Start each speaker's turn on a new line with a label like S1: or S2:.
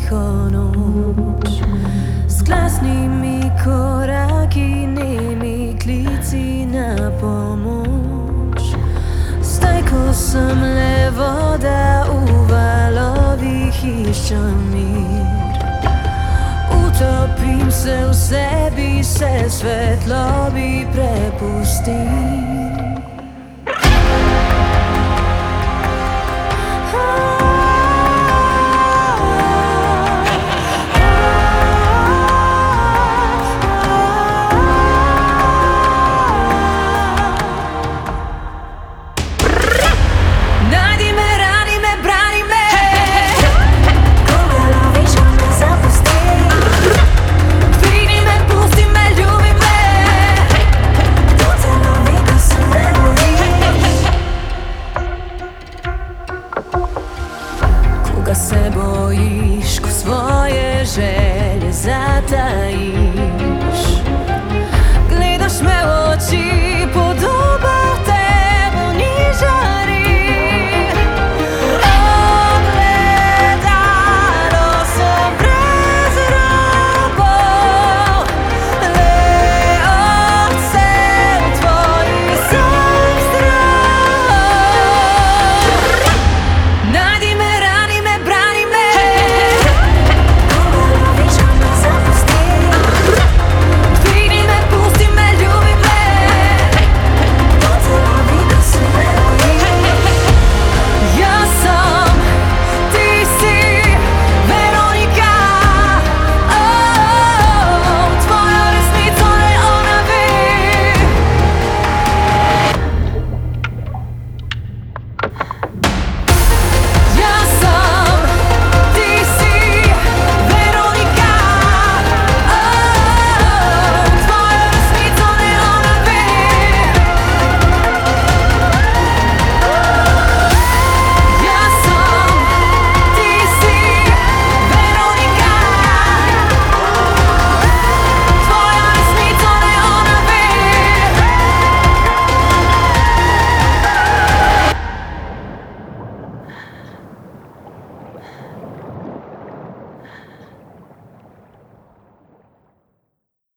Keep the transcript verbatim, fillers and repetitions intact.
S1: tiho noč. Zglasni mi koraki, nemi klici na pomoč. Zdaj, ko sem le voda v valovih, iščem mir. Utopim se v sebi, se svetlobi prepustim. Koga se bojiš, ko svoje želje zatajiš?